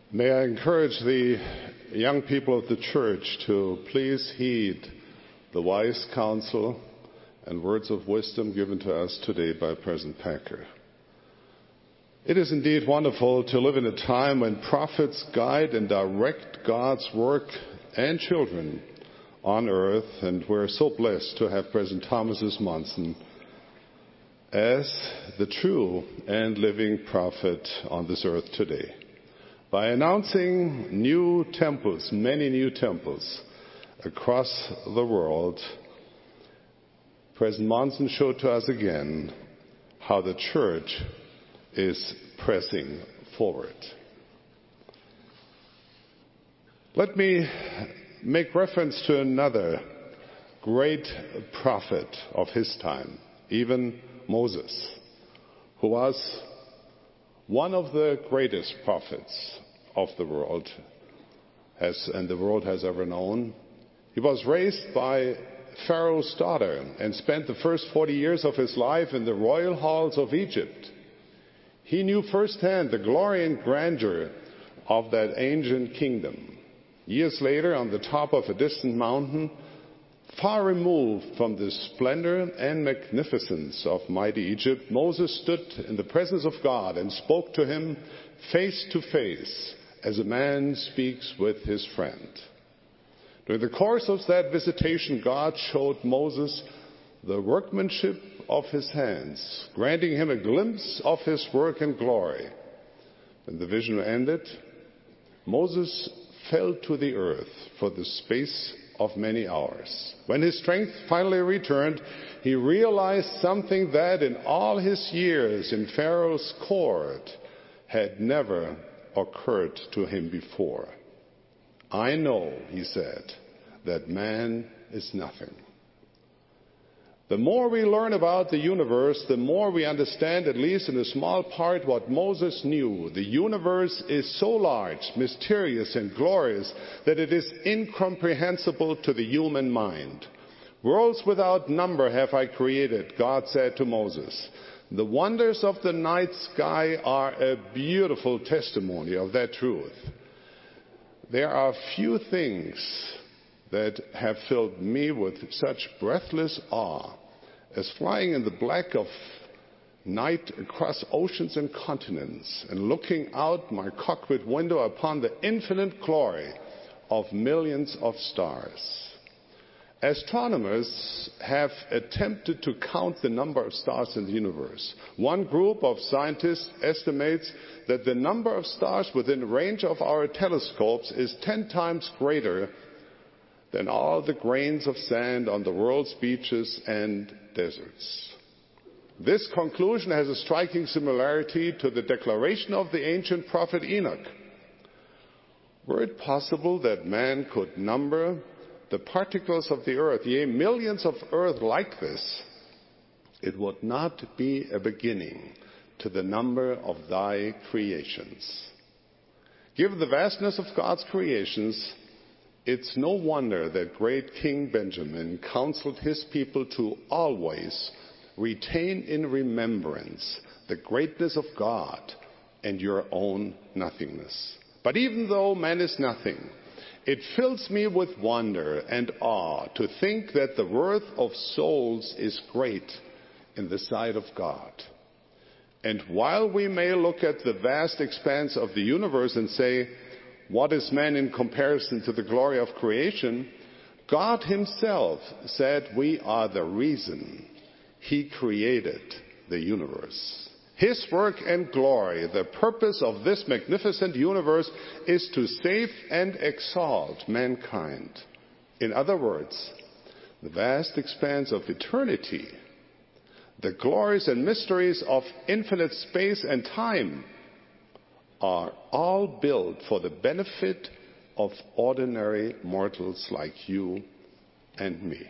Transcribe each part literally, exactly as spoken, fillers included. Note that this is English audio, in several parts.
May I encourage the young people of the church to please heed the wise counsel and words of wisdom given to us today by President Packer. It is indeed wonderful to live in a time when prophets guide and direct God's work and children on earth, and we're so blessed to have President Thomas S. Monson as the true and living prophet on this earth today. By announcing new temples, many new temples across the world, President Monson showed to us again how the church is pressing forward. Let me make reference to another great prophet of his time, even Moses, who was one of the greatest prophets of the world has, and the world has ever known. He was raised by Pharaoh's daughter and spent the first forty years of his life in the royal halls of Egypt. He knew firsthand the glory and grandeur of that ancient kingdom. Years later, on the top of a distant mountain, far removed from the splendor and magnificence of mighty Egypt, Moses stood in the presence of God and spoke to him face to face as a man speaks with his friend. During the course of that visitation, God showed Moses the workmanship of his hands, granting him a glimpse of his work and glory. When the vision ended, Moses fell to the earth for the space of many hours. When his strength finally returned, he realized something that in all his years in Pharaoh's court had never occurred to him before. I know, he said, that man is nothing. The more we learn about the universe, the more we understand, at least in a small part, what Moses knew. The universe is so large, mysterious, and glorious that it is incomprehensible to the human mind. Worlds without number have I created, God said to Moses. The wonders of the night sky are a beautiful testimony of that truth. There are few things that have filled me with such breathless awe as flying in the black of night across oceans and continents and looking out my cockpit window upon the infinite glory of millions of stars. Astronomers have attempted to count the number of stars in the universe. One group of scientists estimates that the number of stars within range of our telescopes is ten times greater than all the grains of sand on the world's beaches and deserts. This conclusion has a striking similarity to the declaration of the ancient prophet Enoch. Were it possible that man could number the particles of the earth, yea, millions of earth like this, it would not be a beginning to the number of thy creations. Given the vastness of God's creations, it's no wonder that great King Benjamin counseled his people to always retain in remembrance the greatness of God and your own nothingness. But even though man is nothing, it fills me with wonder and awe to think that the worth of souls is great in the sight of God. And while we may look at the vast expanse of the universe and say, what is man in comparison to the glory of creation? God himself said we are the reason he created the universe. His work and glory, the purpose of this magnificent universe, is to save and exalt mankind. In other words, the vast expanse of eternity, the glories and mysteries of infinite space and time, are all built for the benefit of ordinary mortals like you and me.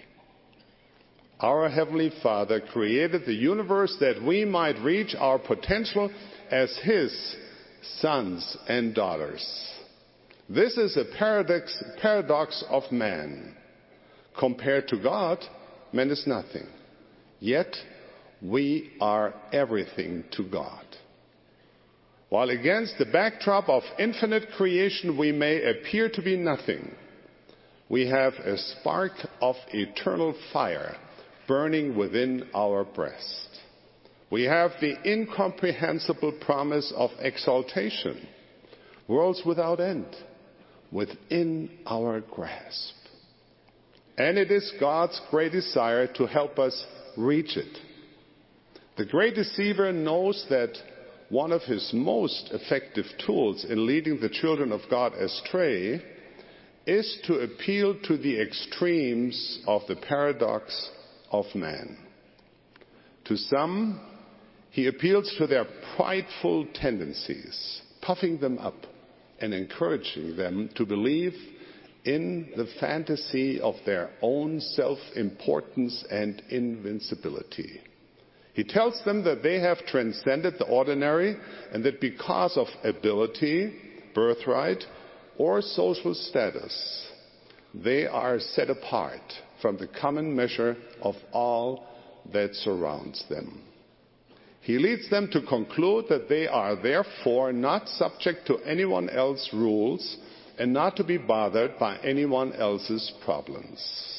Our Heavenly Father created the universe that we might reach our potential as His sons and daughters. This is a paradox, paradox of man. Compared to God, man is nothing. Yet we are everything to God. While against the backdrop of infinite creation we may appear to be nothing, we have a spark of eternal fire burning within our breast. We have the incomprehensible promise of exaltation, worlds without end, within our grasp. And it is God's great desire to help us reach it. The great deceiver knows that one of his most effective tools in leading the children of God astray is to appeal to the extremes of the paradox of man. To some, he appeals to their prideful tendencies, puffing them up and encouraging them to believe in the fantasy of their own self-importance and invincibility. He tells them that they have transcended the ordinary and that because of ability, birthright, or social status, they are set apart from the common measure of all that surrounds them. He leads them to conclude that they are therefore not subject to anyone else's rules and not to be bothered by anyone else's problems.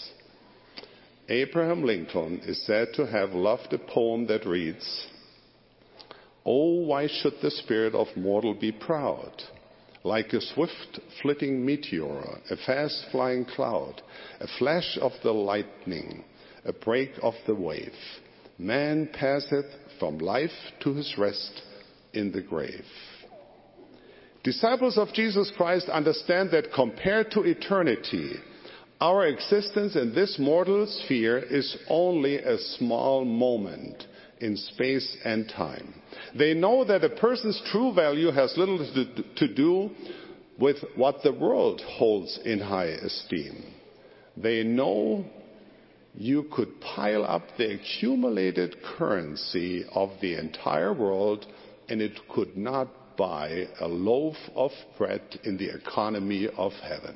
Abraham Lincoln is said to have loved a poem that reads, "Oh, why should the spirit of mortal be proud? Like a swift flitting meteor, a fast flying cloud, a flash of the lightning, a break of the wave, man passeth from life to his rest in the grave." Disciples of Jesus Christ understand that compared to eternity, our existence in this mortal sphere is only a small moment in space and time. They know that a person's true value has little to do with what the world holds in high esteem. They know you could pile up the accumulated currency of the entire world and it could not buy a loaf of bread in the economy of heaven.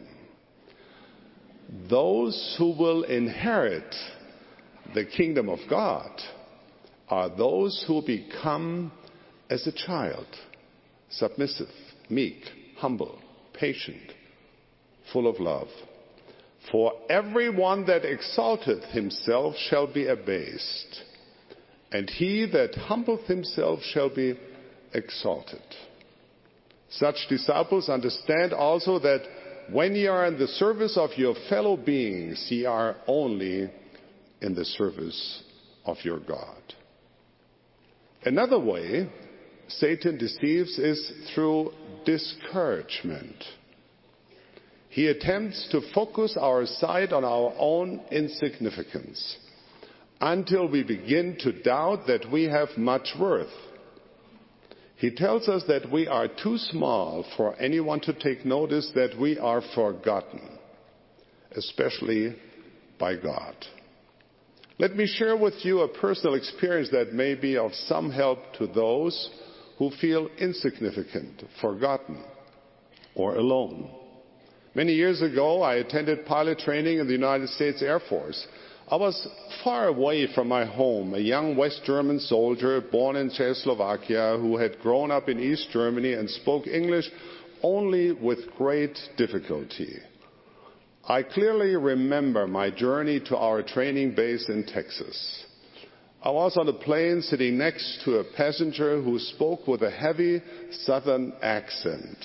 Those who will inherit the kingdom of God are those who become as a child, submissive, meek, humble, patient, full of love. For everyone that exalteth himself shall be abased, and he that humbleth himself shall be exalted. Such disciples understand also that when ye are in the service of your fellow beings, ye are only in the service of your God. Another way Satan deceives is through discouragement. He attempts to focus our sight on our own insignificance until we begin to doubt that we have much worth. He tells us that we are too small for anyone to take notice, that we are forgotten, especially by God. Let me share with you a personal experience that may be of some help to those who feel insignificant, forgotten, or alone. Many years ago, I attended pilot training in the United States Air Force. I was far away from my home, a young West German soldier born in Czechoslovakia who had grown up in East Germany and spoke English only with great difficulty. I clearly remember my journey to our training base in Texas. I was on a plane sitting next to a passenger who spoke with a heavy southern accent.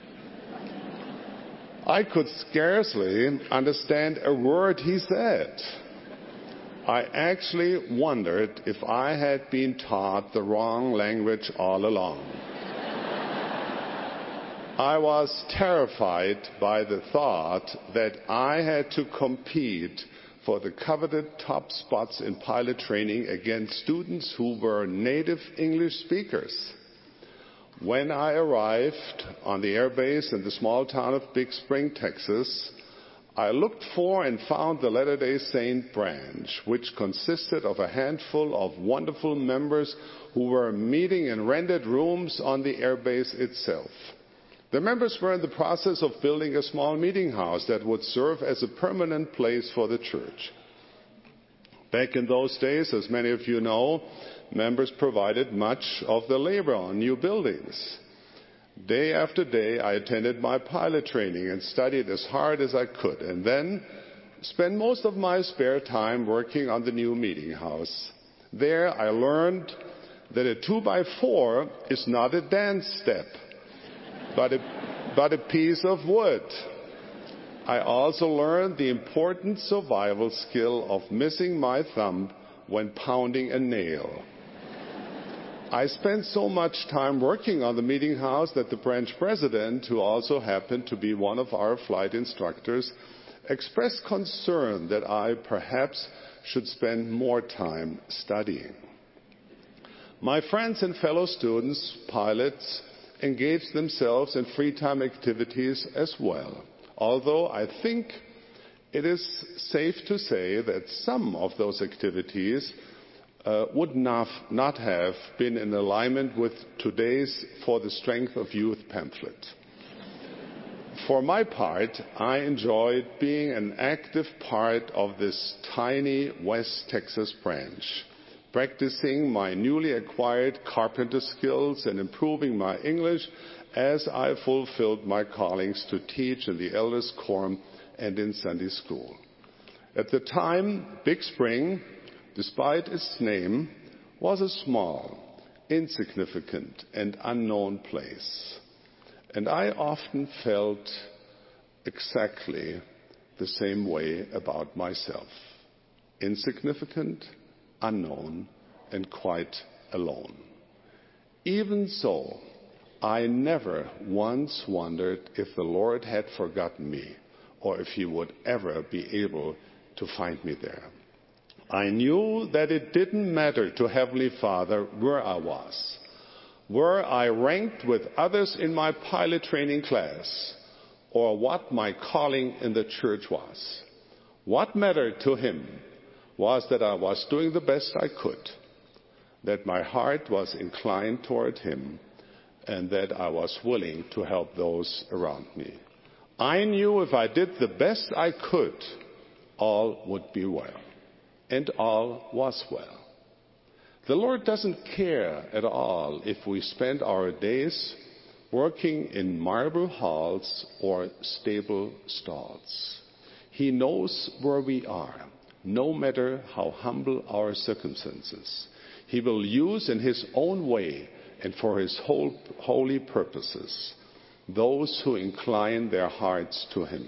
I could scarcely understand a word he said. I actually wondered if I had been taught the wrong language all along. I was terrified by the thought that I had to compete for the coveted top spots in pilot training against students who were native English speakers. When I arrived on the airbase in the small town of Big Spring, Texas, I looked for and found the Latter-day Saint branch, which consisted of a handful of wonderful members who were meeting in rented rooms on the airbase itself. The members were in the process of building a small meeting house that would serve as a permanent place for the church. Back in those days, as many of you know, members provided much of the labor on new buildings. Day after day, I attended my pilot training and studied as hard as I could, and then spent most of my spare time working on the new meeting house. There I learned that a two by four is not a dance step, but a, but a piece of wood. I also learned the important survival skill of missing my thumb when pounding a nail. I spent so much time working on the meeting house that the branch president, who also happened to be one of our flight instructors, expressed concern that I perhaps should spend more time studying. My friends and fellow students, pilots, engaged themselves in free time activities as well, although I think it is safe to say that some of those activities uh, would not, not have been in alignment with today's For the Strength of Youth pamphlet. For my part, I enjoyed being an active part of this tiny West Texas branch, practicing my newly acquired carpenter skills and improving my English as I fulfilled my callings to teach in the elders' quorum and in Sunday school. At the time, Big Spring, despite its name, was a small, insignificant, and unknown place. And I often felt exactly the same way about myself. Insignificant, unknown, and quite alone. Even so, I never once wondered if the Lord had forgotten me or if he would ever be able to find me there. I knew that it didn't matter to Heavenly Father where I was, where I ranked with others in my pilot training class, or what my calling in the church was. What mattered to him was that I was doing the best I could, that my heart was inclined toward him, and that I was willing to help those around me. I knew if I did the best I could, all would be well. And all was well. The Lord doesn't care at all if we spend our days working in marble halls or stable stalls. He knows where we are, no matter how humble our circumstances. He will use in his own way and for his whole, holy purposes those who incline their hearts to him.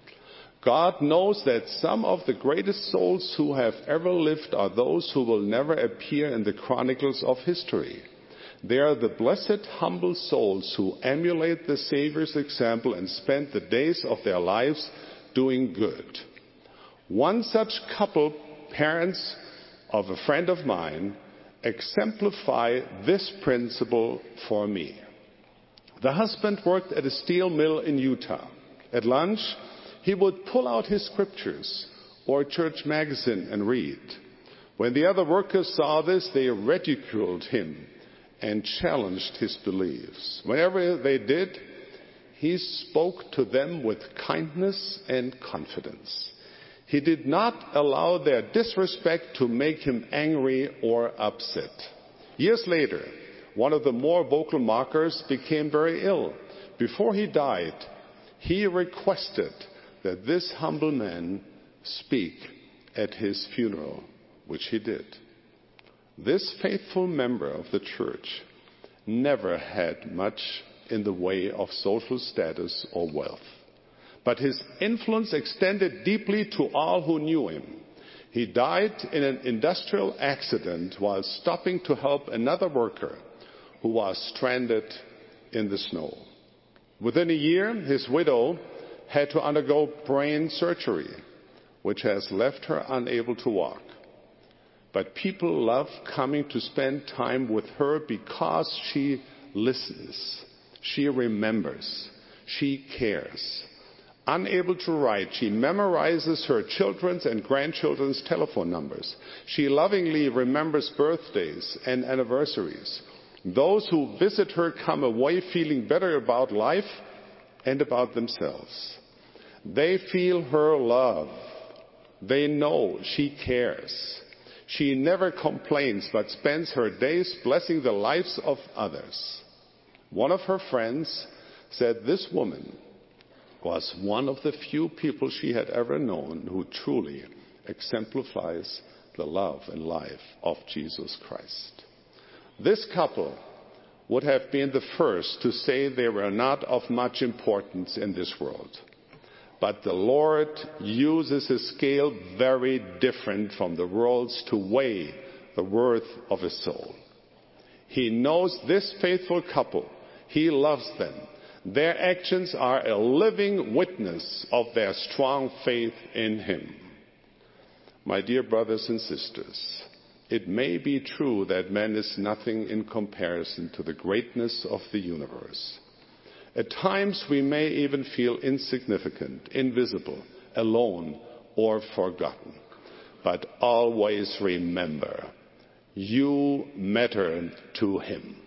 God knows that some of the greatest souls who have ever lived are those who will never appear in the chronicles of history. They are the blessed, humble souls who emulate the Savior's example and spend the days of their lives doing good. One such couple, parents of a friend of mine, exemplify this principle for me. The husband worked at a steel mill in Utah. At lunch, he would pull out his scriptures or a church magazine and read. When the other workers saw this, they ridiculed him and challenged his beliefs. Whenever they did, he spoke to them with kindness and confidence. He did not allow their disrespect to make him angry or upset. Years later, one of the more vocal mockers became very ill. Before he died, he requested that this humble man speak at his funeral, which he did. This faithful member of the church never had much in the way of social status or wealth, but his influence extended deeply to all who knew him. He died in an industrial accident while stopping to help another worker who was stranded in the snow. Within a year, his widow had to undergo brain surgery, which has left her unable to walk. But people love coming to spend time with her because she listens, she remembers, she cares. Unable to write, she memorizes her children's and grandchildren's telephone numbers. She lovingly remembers birthdays and anniversaries. Those who visit her come away feeling better about life and about themselves. They feel her love. They know she cares. She never complains but spends her days blessing the lives of others. One of her friends said this woman was one of the few people she had ever known who truly exemplifies the love and life of Jesus Christ. This couple would have been the first to say they were not of much importance in this world. But the Lord uses a scale very different from the world's to weigh the worth of a soul. He knows this faithful couple. He loves them. Their actions are a living witness of their strong faith in Him. My dear brothers and sisters, it may be true that man is nothing in comparison to the greatness of the universe. At times we may even feel insignificant, invisible, alone, or forgotten. But always remember, you matter to Him.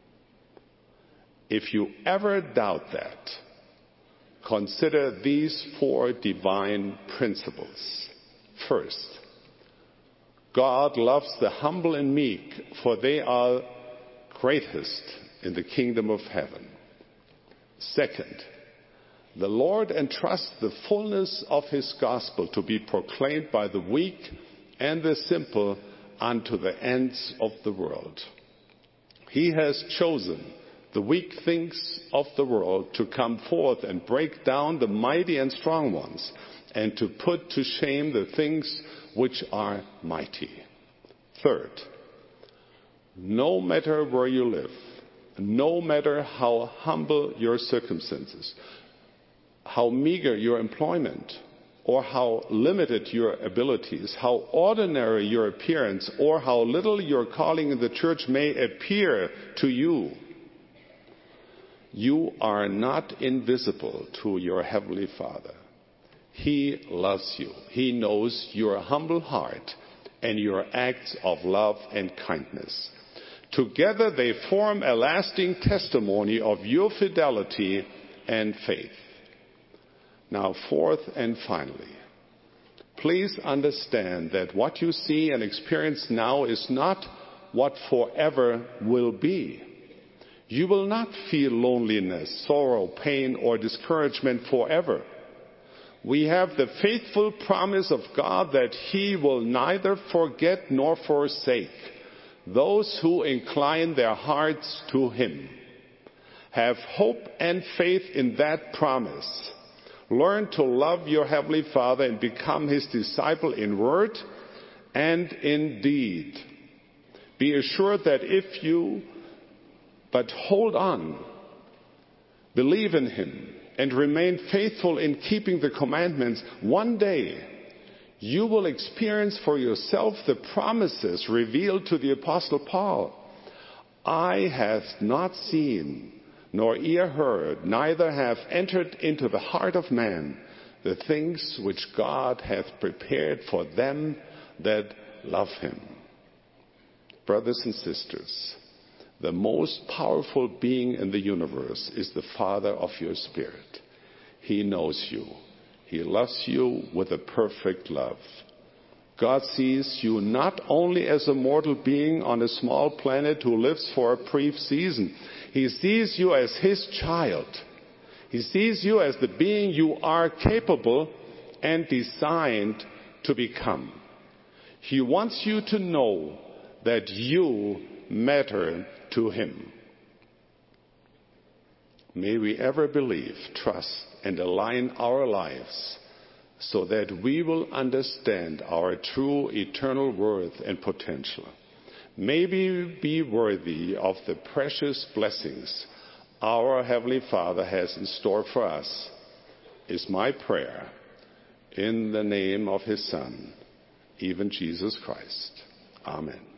If you ever doubt that, consider these four divine principles. First, God loves the humble and meek, for they are greatest in the kingdom of heaven. Second, the Lord entrusts the fullness of His gospel to be proclaimed by the weak and the simple unto the ends of the world. He has chosen the weak things of the world to come forth and break down the mighty and strong ones, and to put to shame the things which are mighty. Third, no matter where you live, no matter how humble your circumstances, how meager your employment, or how limited your abilities, how ordinary your appearance, or how little your calling in the church may appear to you, you are not invisible to your Heavenly Father. He loves you. He knows your humble heart and your acts of love and kindness. Together they form a lasting testimony of your fidelity and faith. Now, fourth and finally, please understand that what you see and experience now is not what forever will be. You will not feel loneliness, sorrow, pain, or discouragement forever. We have the faithful promise of God that He will neither forget nor forsake those who incline their hearts to Him. Have hope and faith in that promise. Learn to love your Heavenly Father and become His disciple in word and in deed. Be assured that if you but hold on, believe in Him, and remain faithful in keeping the commandments, one day you will experience for yourself the promises revealed to the Apostle Paul. Eye hath not seen, nor ear heard, neither have entered into the heart of man the things which God hath prepared for them that love Him. Brothers and sisters, the most powerful being in the universe is the Father of your spirit. He knows you. He loves you with a perfect love. God sees you not only as a mortal being on a small planet who lives for a brief season. He sees you as His child. He sees you as the being you are capable and designed to become. He wants you to know that you matter to Him. May we ever believe, trust, and align our lives so that we will understand our true eternal worth and potential. May we be worthy of the precious blessings our Heavenly Father has in store for us, is my prayer, in the name of His Son, even Jesus Christ. Amen.